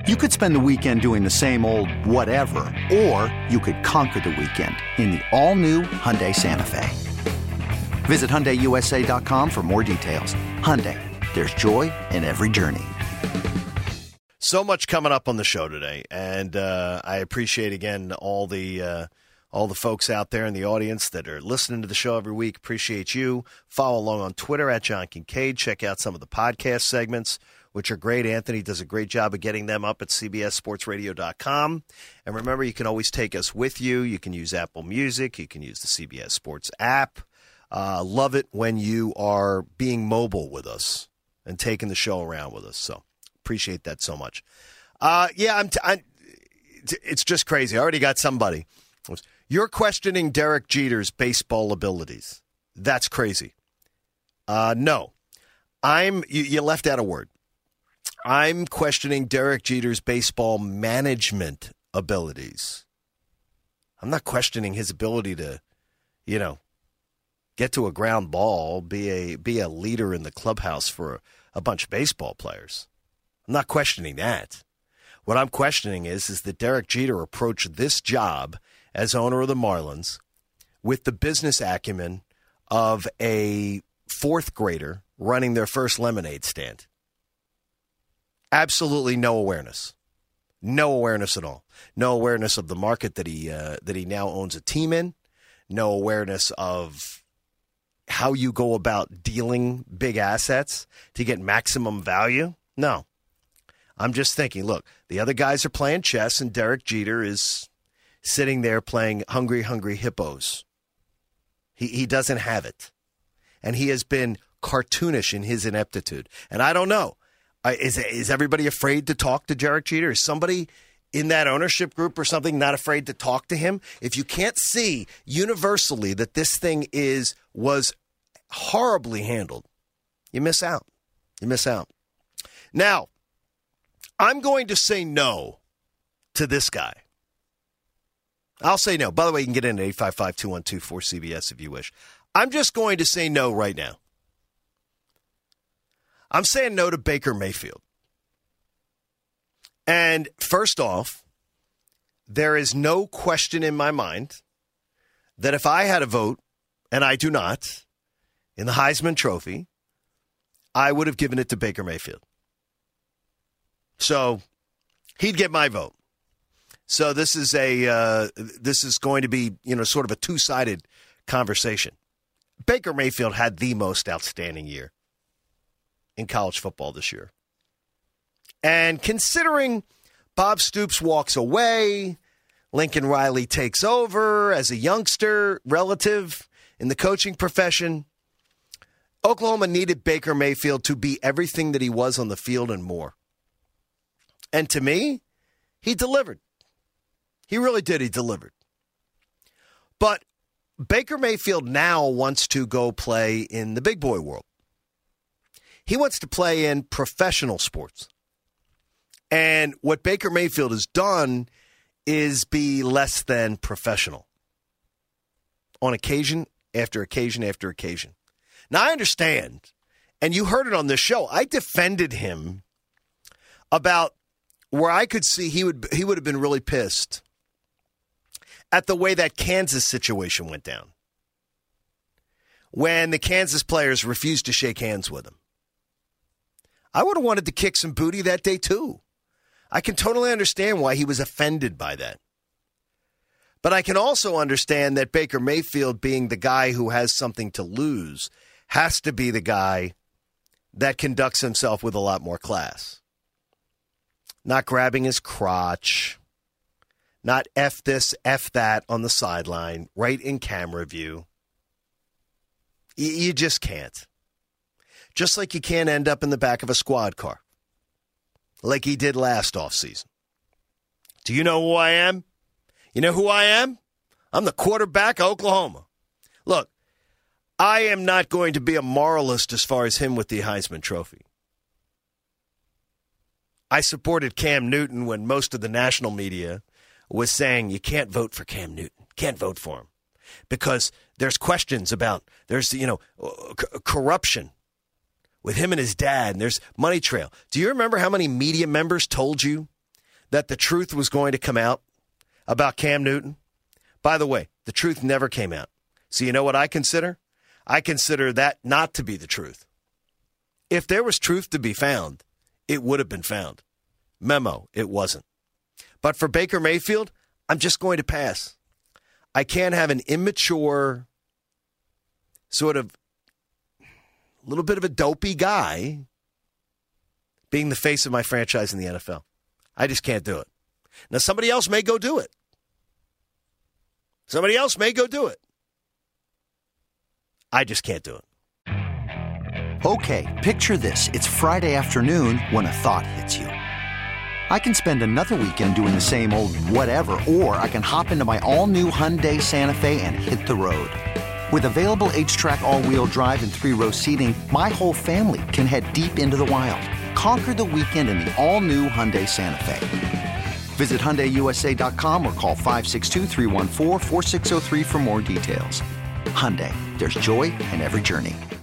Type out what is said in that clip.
You could spend the weekend doing the same old whatever, or you could conquer the weekend in the all-new Hyundai Santa Fe. Visit HyundaiUSA.com for more details. Hyundai, there's joy in every journey. So much coming up on the show today, and I appreciate, again, all the folks out there in the audience that are listening to the show every week. Appreciate you. Follow along on Twitter at John Kincaid. Check out some of the podcast segments, which are great. Anthony does a great job of getting them up at CBSSportsRadio.com. And remember, you can always take us with you. You can use Apple Music. You can use the CBS Sports app. Love it when you are being mobile with us and taking the show around with us. So appreciate that so much. It's just crazy. I already got somebody. You're questioning Derek Jeter's baseball abilities. That's crazy. No. You left out a word. I'm questioning Derek Jeter's baseball management abilities. I'm not questioning his ability to, get to a ground ball, be a leader in the clubhouse for a bunch of baseball players. I'm not questioning that. What I'm questioning is that Derek Jeter approached this job as owner of the Marlins with the business acumen of a fourth grader running their first lemonade stand. Absolutely no awareness. No awareness at all. No awareness of the market that he now owns a team in. No awareness of how you go about dealing big assets to get maximum value. No. I'm just thinking, look, the other guys are playing chess and Derek Jeter is sitting there playing Hungry, Hungry Hippos. He doesn't have it. And he has been cartoonish in his ineptitude. And I don't know. Is everybody afraid to talk to Derek Jeter? Is somebody in that ownership group or something not afraid to talk to him? If you can't see universally that this thing was horribly handled, you miss out. You miss out. Now, I'm going to say no to this guy. I'll say no. By the way, you can get in at 855-212-4CBS if you wish. I'm just going to say no right now. I'm saying no to Baker Mayfield. And first off, there is no question in my mind that if I had a vote, and I do not, in the Heisman Trophy, I would have given it to Baker Mayfield. So he'd get my vote. So this is going to be, sort of a two-sided conversation. Baker Mayfield had the most outstanding year in college football this year. And considering Bob Stoops walks away, Lincoln Riley takes over as a youngster relative in the coaching profession, Oklahoma needed Baker Mayfield to be everything that he was on the field and more. And to me, he delivered. He really did. He delivered. But Baker Mayfield now wants to go play in the big boy world. He wants to play in professional sports. And what Baker Mayfield has done is be less than professional on occasion after occasion after occasion. Now, I understand, and you heard it on this show, I defended him about where I could see he would have been really pissed at the way that Kansas situation went down when the Kansas players refused to shake hands with him. I would have wanted to kick some booty that day, too. I can totally understand why he was offended by that. But I can also understand that Baker Mayfield, being the guy who has something to lose, has to be the guy that conducts himself with a lot more class. Not grabbing his crotch, not F this, F that on the sideline, right in camera view. You just can't. Just like you can't end up in the back of a squad car, like he did last offseason. Do you know who I am? You know who I am? I'm the quarterback of Oklahoma. Look, I am not going to be a moralist as far as him with the Heisman Trophy. I supported Cam Newton when most of the national media was saying you can't vote for Cam Newton. Can't vote for him. Because there's questions about, there's, corruption with him and his dad, and there's money trail. Do you remember how many media members told you that the truth was going to come out about Cam Newton? By the way, the truth never came out. So you know what I consider? I consider that not to be the truth. If there was truth to be found, it would have been found. Memo, it wasn't. But for Baker Mayfield, I'm just going to pass. I can't have an immature, sort of little bit of a dopey guy being the face of my franchise in the NFL. I just can't do it. Now, somebody else may go do it. Somebody else may go do it. I just can't do it. Okay, picture this. It's Friday afternoon when a thought hits you. I can spend another weekend doing the same old whatever, or I can hop into my all-new Hyundai Santa Fe and hit the road. With available H-Track all-wheel drive and 3-row seating, my whole family can head deep into the wild. Conquer the weekend in the all-new Hyundai Santa Fe. Visit HyundaiUSA.com or call 562-314-4603 for more details. Hyundai, there's joy in every journey.